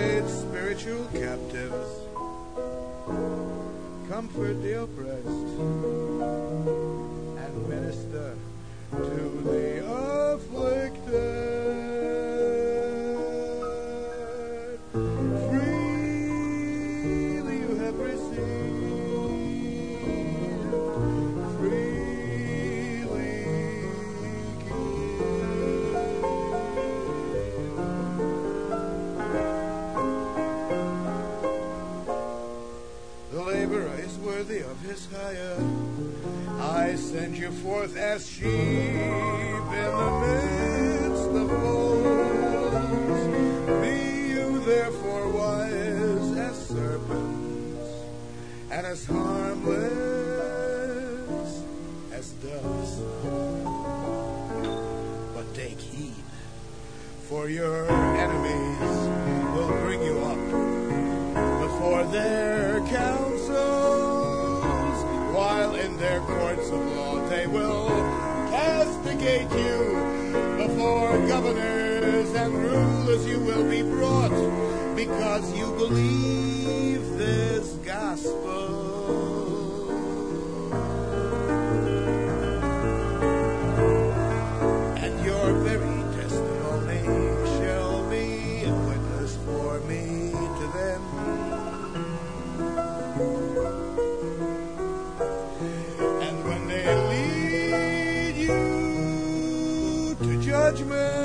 liberate spiritual captives, comfort the oppressed, and minister to the afflicted. Freely you have received, freely give. The laborer is worthy of his hire. I send you forth as sheep in the midst of wolves. Be you therefore wise as serpents, and as harmless as doves. But take heed, for your enemies will bring you up before their councils, while in their courts of law they will castigate you. Before governors and rulers you will be brought, because you believe this gospel. And your very testimony shall be a witness for me to them. Judgment,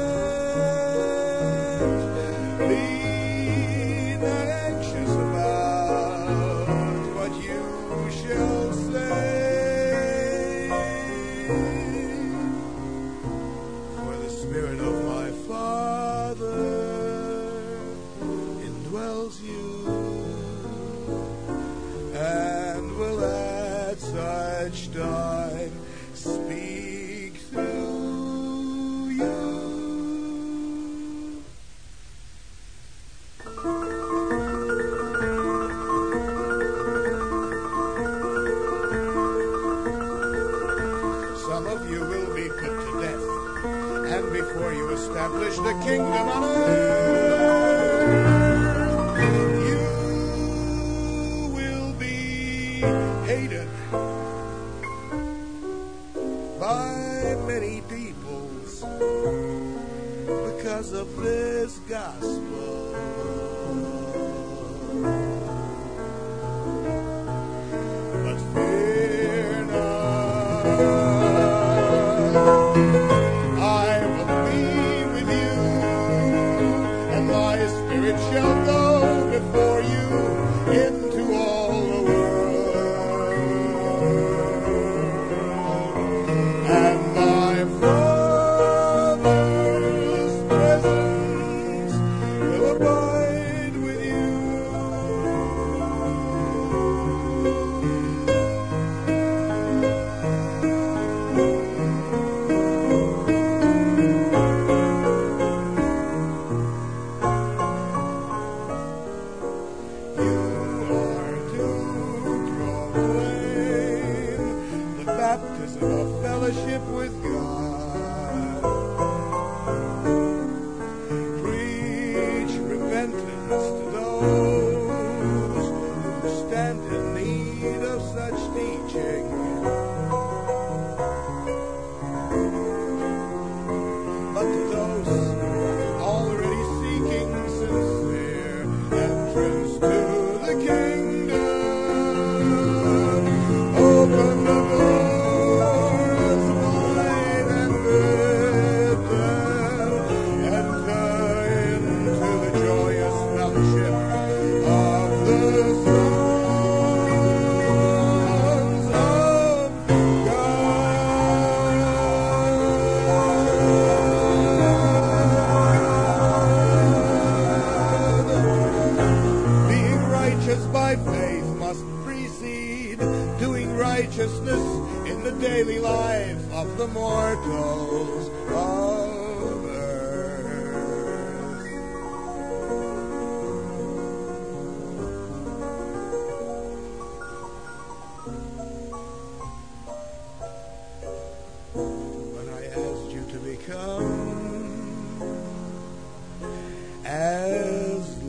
be not anxious about what you shall say, for the Spirit of my Father indwells you, and will at such time speak through. Establish the kingdom on earth. You will be hated by many peoples because of this gospel. But fear not. It shall go before you into all the world, and my Father's presence will abide with you. Fellowship with God. Preach repentance to those who stand in need of such teaching. But to those already seeking sincere entrance to the kingdom, open the door. By faith must precede doing righteousness in the daily life of the mortals of earth. When I asked you to become as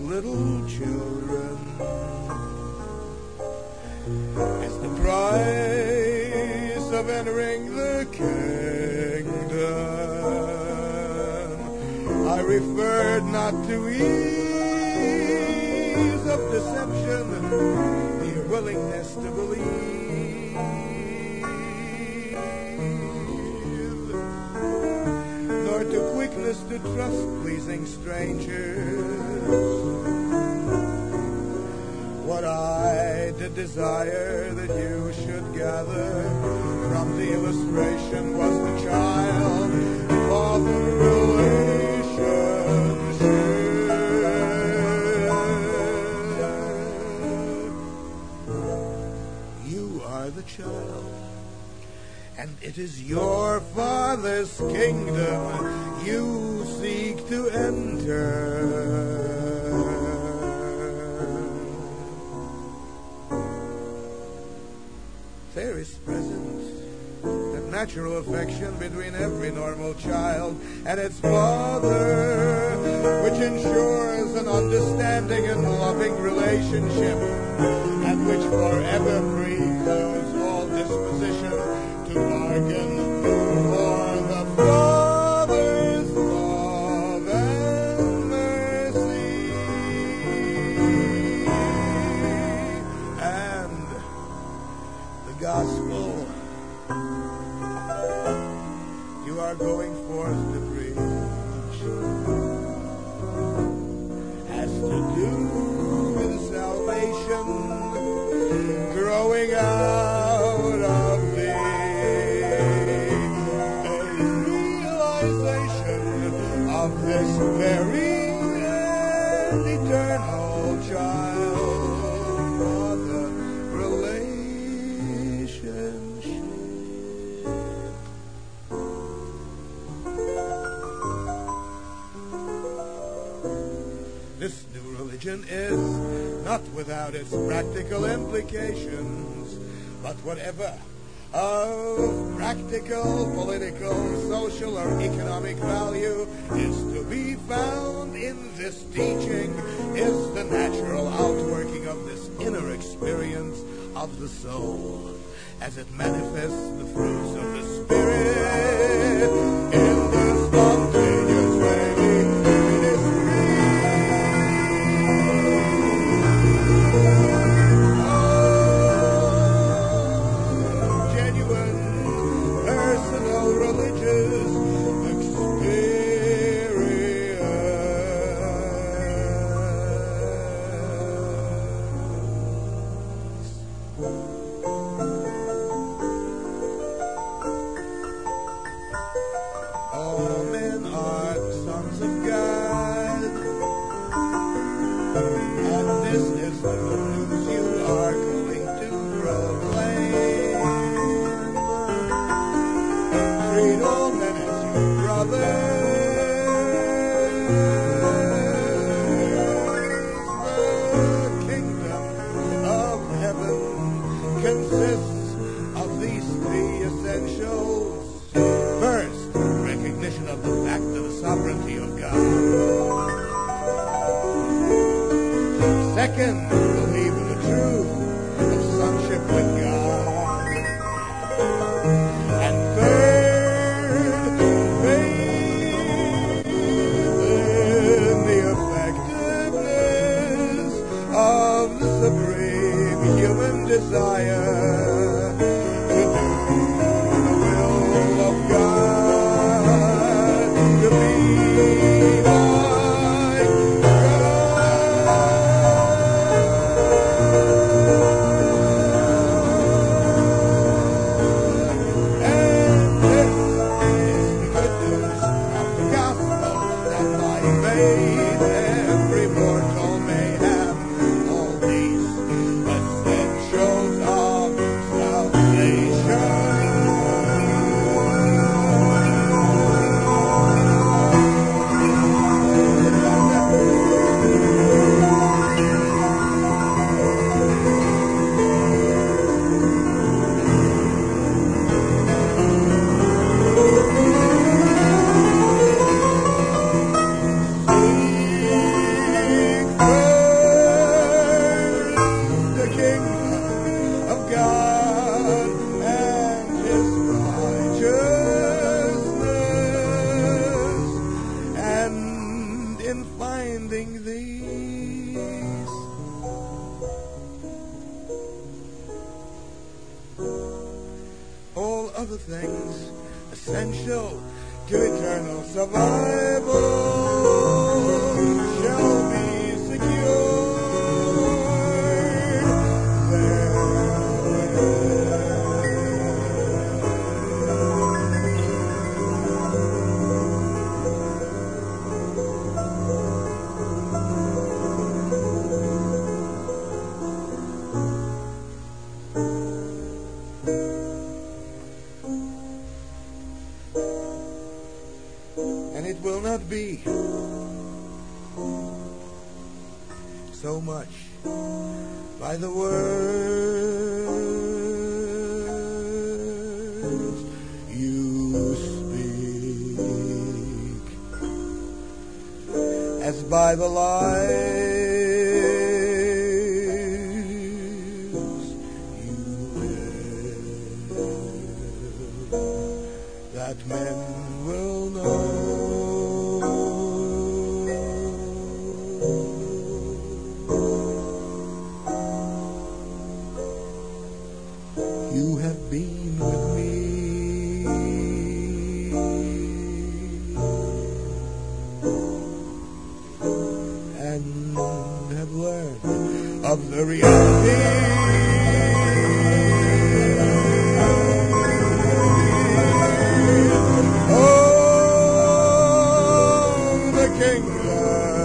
I referred not to ease of deception, mere willingness to believe, nor to quickness to trust pleasing strangers. What I did desire that you should gather from the illustration was the child father relationship. You are the child, and it is your father's kingdom you seek to enter. There is present a natural affection between every normal child and its father, which ensures an understanding and loving relationship, and which forever precludes all disposition to bargain for the Father's love and mercy. And the gospel you are going forth to preach has to do with salvation, growing out of the realization of this very and eternal child-father relationship. This new religion is not without its practical implications, but whatever of practical, political, social, or economic value is to be found in this teaching is the natural outworking of this inner experience of the soul as it manifests the fruits of the Spirit in the spontaneous daily ministry. Genuine, personal, religious all men are sons of God, and this is the news you are going to proclaim. Treat all men as your brothers. The kingdom of heaven consists of these three essentials. First, recognition of the fact of the sovereignty of God. Second, believe in the truth of sonship with God. And third, faith in the effectiveness of the supreme human desire to do the will of God, to be like God. And this is the good news of the gospel, that by faith every mortal may have all these essentials of salvation. things essential to eternal survival shall be secured. And it will not be so much by the words you speak as by the lives you live, that men will know. You have been with me, and have learned of the reality of the kingdom.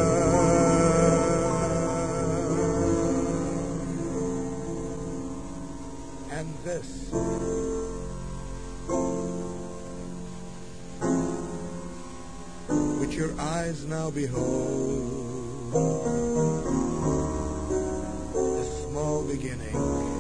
And this which your eyes now behold, the small beginning